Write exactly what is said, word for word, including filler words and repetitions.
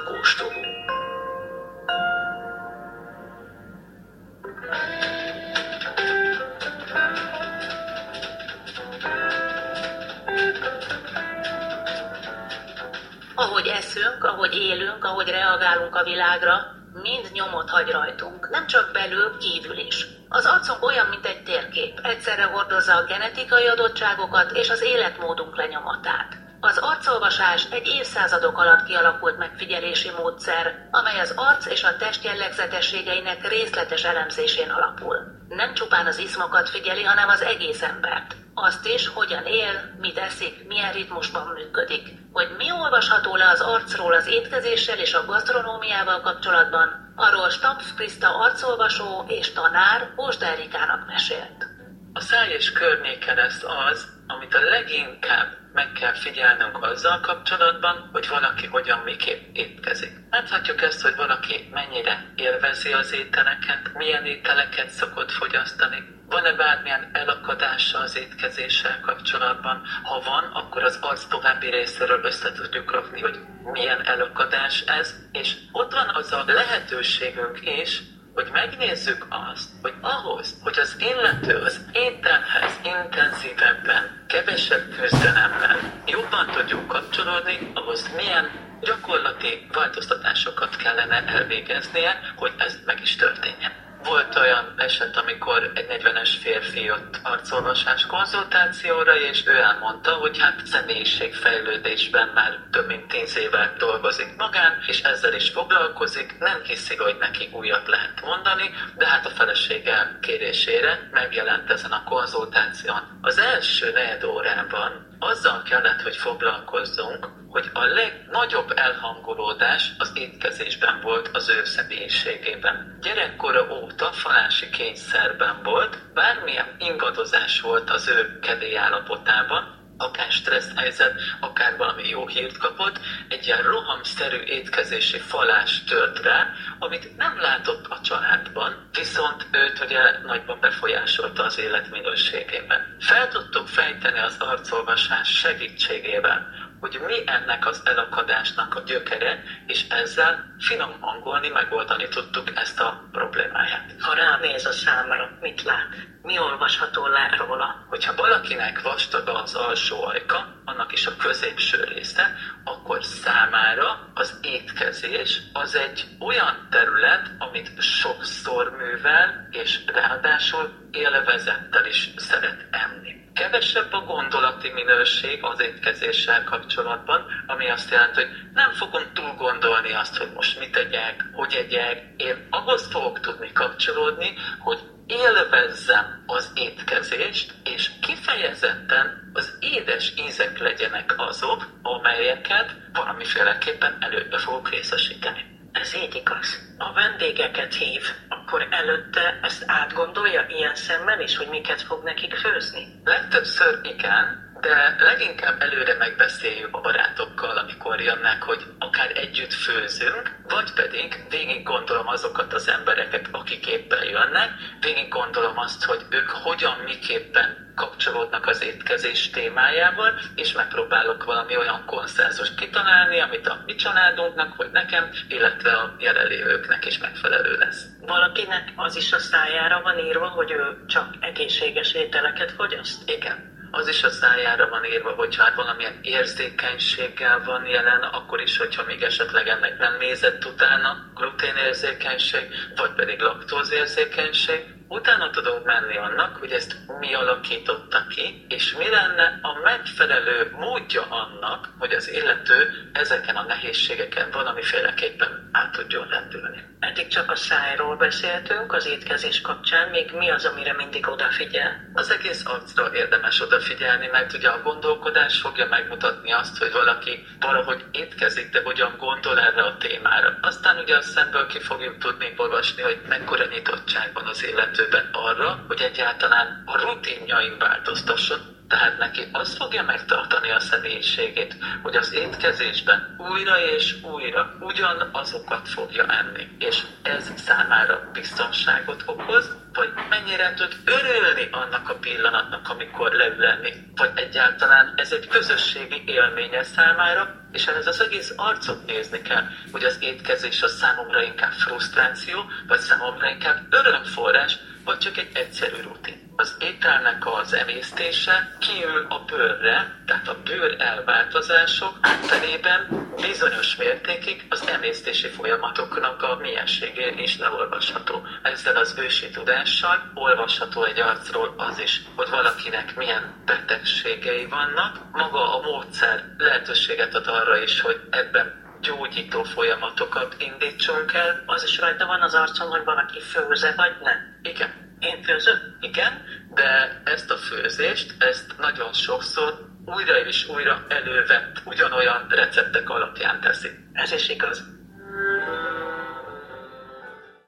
kóstoló. Ahogy eszünk, ahogy élünk, ahogy reagálunk a világra, mind nyomot hagy rajtunk, nem csak belül, kívül is. Az arcunk olyan, mint egy térkép, egyszerre hordozza a genetikai adottságokat és az életmódunk lenyomatát. Az arcolvasás egy évszázadok alatt kialakult megfigyelési módszer, amely az arc és a test jellegzetességeinek részletes elemzésén alapul. Nem csupán az izmokat figyeli, hanem az egész embert. Azt is, hogyan él, mit eszik, milyen ritmusban működik. Hogy mi olvasható le az arcról az étkezéssel és a gasztronómiával kapcsolatban, arról Stampf Krista arcolvasó és tanár Ósda Erikának mesélt. A száj és környéke lesz az, amit a leginkább meg kell figyelnünk azzal kapcsolatban, hogy valaki hogyan, miképp étkezik. Láthatjuk ezt, hogy valaki mennyire élvezi az ételeket, milyen ételeket szokott fogyasztani, van-e bármilyen elakadása az étkezéssel kapcsolatban. Ha van, akkor az arc további részéről össze tudjuk rakni, hogy milyen elakadás ez, és ott van az a lehetőségünk is, hogy megnézzük azt, hogy ahhoz, hogy az illető az ételhez intenzívebben, kevesebb küzdelemmel jobban tudjuk kapcsolódni, ahhoz milyen gyakorlati változtatásokat kellene elvégeznie, hogy ez meg is történjen. Volt olyan eset, amikor egy negyvenes férfi jött arcolvasás konzultációra, és ő elmondta, hogy hát személyiségfejlődésben már több mint tíz éve dolgozik magán, és ezzel is foglalkozik, nem hiszi, hogy neki újat lehet mondani, de hát a felesége kérésére megjelent ezen a konzultáción. Az első negyed órában azzal kellett, hogy foglalkozzunk, hogy a legnagyobb elhangolódás az étkezésben volt az ő személyiségében. Gyerekkora óta falási kényszerben volt, bármilyen ingadozás volt az ő kedélyállapotában, akár stressz helyzet, akár valami jó hírt kapott, egy ilyen rohamszerű étkezési falás tört rá, amit nem látott a családban, viszont őt ugye nagyban befolyásolta az életminőségében. Fel tudtuk fejteni az arcolvasás segítségével, hogy mi ennek az elakadásnak a gyökere, és ezzel finom hangolni, megoldani tudtuk ezt a problémáját. Ha ránéz a számára, mit lát? Mi olvasható le róla? Hogyha valakinek vastag az alsó ajka, annak is a középső része, akkor számára az étkezés az egy olyan terület, amit sokszor művel, és ráadásul élvezettel is szeret enni. Kevesebb a gondolati minőség az étkezéssel kapcsolatban, ami azt jelenti, hogy nem fogom túl gondolni azt, hogy most mit egyek, hogy egyek. Én ahhoz fogok tudni kapcsolódni, hogy élvezzem az étkezést, és kifejezetten az édes ízek legyenek azok, amelyeket valamiféleképpen előbb fogok részesíteni. Ez így igaz. A vendégeket hív, akkor előtte ezt átgondolja ilyen szemmel is, hogy miket fog nekik főzni? Legtöbbször igen, de leginkább előre megbeszéljük a barátokkal, amikor jönnek, hogy akár együtt főzünk, vagy pedig végig gondolom azokat az embereket, akik éppen jönnek, végig gondolom azt, hogy ők hogyan, miképpen kapcsolódnak az étkezés témájával, és megpróbálok valami olyan konszenzust kitalálni, amit a mi családunknak, vagy nekem, illetve a jelenlévőknek is megfelelő lesz. Valakinek az is a szájára van írva, hogy ő csak egészséges ételeket fogyaszt? Igen. Az is a szájára van írva, hogyha hát valamilyen érzékenységgel van jelen, akkor is, hogyha még esetleg ennek nem nézett utána, gluténérzékenység, vagy pedig laktózérzékenység, utána tudunk menni annak, hogy ezt mi alakította ki, és mi lenne a megfelelő módja annak, hogy az illető ezeken a nehézségeken valamiféleképpen át tudjon lendülni. Eddig csak a szájról beszéltünk az étkezés kapcsán, még mi az, amire mindig odafigyel? Az egész arcra érdemes odafigyelni, mert ugye a gondolkodás fogja megmutatni azt, hogy valaki valahogy étkezik, de hogyan gondol erre a témára. Aztán ugye a szemből ki fogjuk tudni olvasni, hogy mekkora nyitottság van az illetőben arra, hogy egyáltalán a rutinjain változtasson. Tehát neki azt fogja megtartani a személyiségét, hogy az étkezésben újra és újra ugyanazokat fogja enni. És ez számára biztonságot okoz, vagy mennyire tud örülni annak a pillanatnak, amikor leül enni. Vagy egyáltalán ez egy közösségi élménye számára, És ez az egész arcot nézni kell, hogy az étkezés az számomra inkább frusztráció, vagy számomra inkább örömforrás, vagy csak egy egyszerű rutin. Az ételnek az emésztése kiül a bőrre, tehát a bőr elváltozások általában bizonyos mértékig az emésztési folyamatoknak a mienségén is leolvasható. Ezzel az ősi tudással olvasható egy arcról az is, hogy valakinek milyen betegségei vannak. Maga a módszer lehetőséget ad arra is, hogy ebben gyógyító folyamatokat indítsunk el. Az is rajta van az arcon, hogy valaki főze, vagy nem. Igen. Én főzök? Igen, de ezt a főzést, ezt nagyon sokszor újra és újra elővett ugyanolyan receptek alapján teszi. Ez is igaz.